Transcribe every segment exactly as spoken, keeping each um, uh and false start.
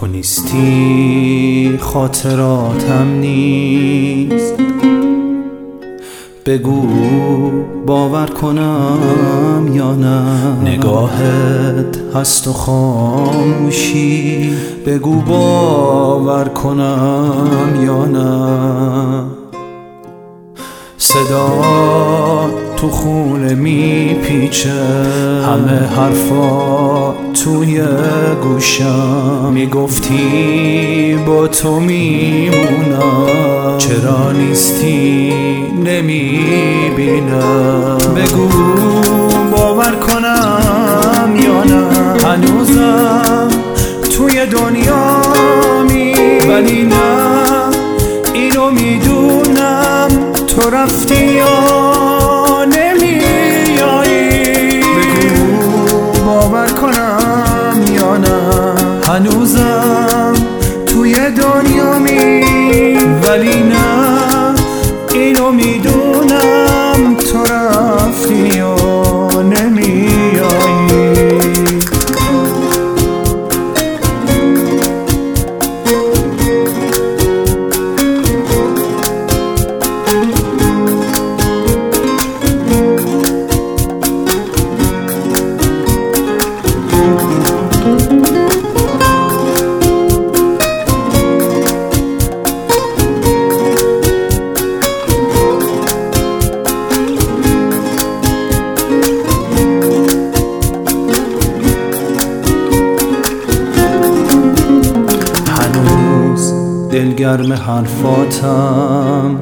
نیستی خاطراتم نیست. بگو باور کنم یا نه، نگاهت هست و خاموشی. بگو باور کنم یا نه. صدا تو خونه میپیچه، همه حرفا توی گوشم. میگفتی با تو میمونم، چرا نیستی نمیبینم. بگو باور کنم یا نه، هنوزم توی دنیامی. ولی نه اینو میدونم، تو رفتی یا نمیایی. بگو باور کنم یا نه، هنوزم توی دنیامی. ولی نه اینو میدونم، تو رفتی یا نمیایی. دلگرم حرفاتم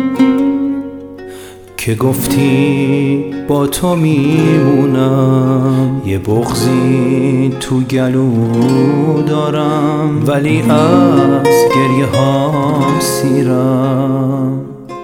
که گفتی با تو میمونم. یه بغضی تو گلو دارم، ولی از گریه هام سیرم.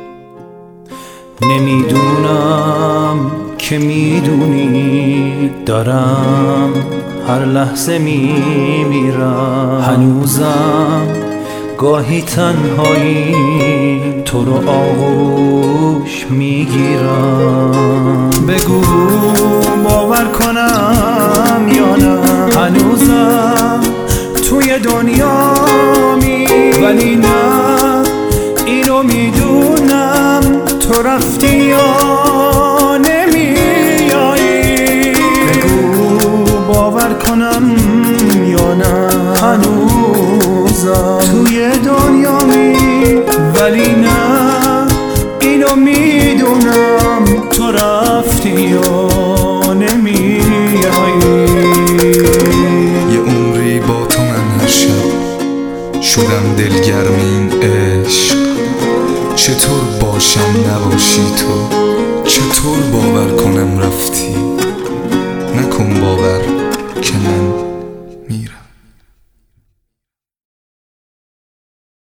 نمیدونم که میدونی، دارم هر لحظه میمیرم. هنوزم گاهی تنهایی تو رو آغوش میگیرم. بگو باور کنم یا نه، هنوزم توی دنیامی. ولی نه اینو میدونم، تو رفتی یا نمیایی. بگو باور کنم یا نه، هنوزم توی دنیامی. ولی نه اینو میدونم، تو رفتی یا نمیایی. یه عمری با تو من هر شب شدم دلگرم این عشق. چطور باشم نباشی تو، چطور باور کنم رفتی. نکن باور